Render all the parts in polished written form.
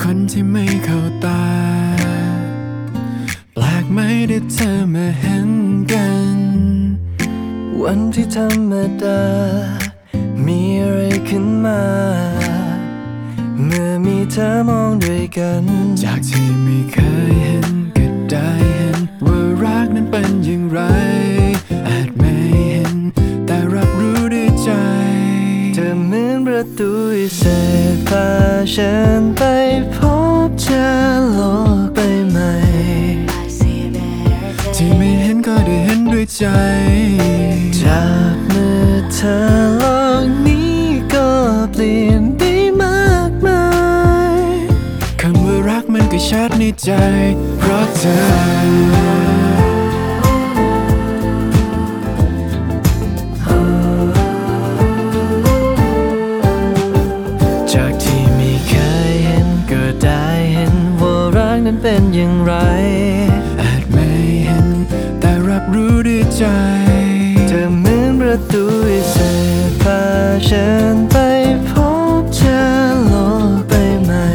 คนที่ไม่เข้าตาแปลกไหมที่เธอมาเห็นกันวันที่ธรรมดามีอะไรขึ้นมาเมื่อมีเธอมองด้วยกันจากที่ไม่เคยเห็นก็ได้เห็นว่ารักนั้นเป็นอย่างไรอาจไม่เห็นแต่รับรู้ด้วยใจเธอเหมือนประตูวิเศษพาฉันไปพบเจอโลกใบใหม่ที่ไม่เห็นก็ได้เห็นด้วยใจจากเมื่อเธอโลกนี้ก็เปลี่ยนได้มากมายคำว่ารักมันก็ชัดในใจเพราะเธอจากที่ไม่เคยเห็นก็ได้เห็นว่ารักนั้นเป็นอย่างไรอาจไม่เห็นแต่รับรู้ด้วยใจเธอเหมือนประตูวิเศษพาฉันไปพบเจอโลกใบใหม่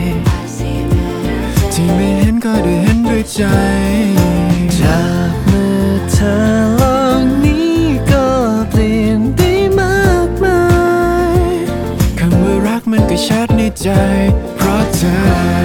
ที่ไม่เห็นก็ได้เห็นด้วยใจจากเมื่อเธอโลกนี้ก็เปลี่ยนได้มากมายคำว่ารักมันก็ชัดในใจเพราะเธอ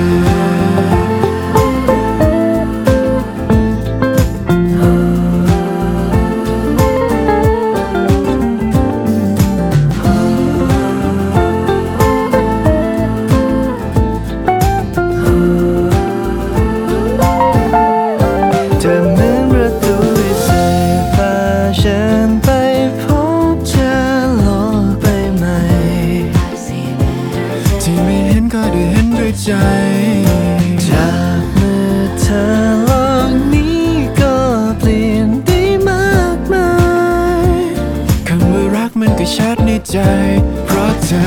ก็ได้เห็นด้วยใจจากเมื่อเธอโลกนี้ก็เปลี่ยนได้มากมายคำว่ารักมันก็ชัดในใจเพราะเธอ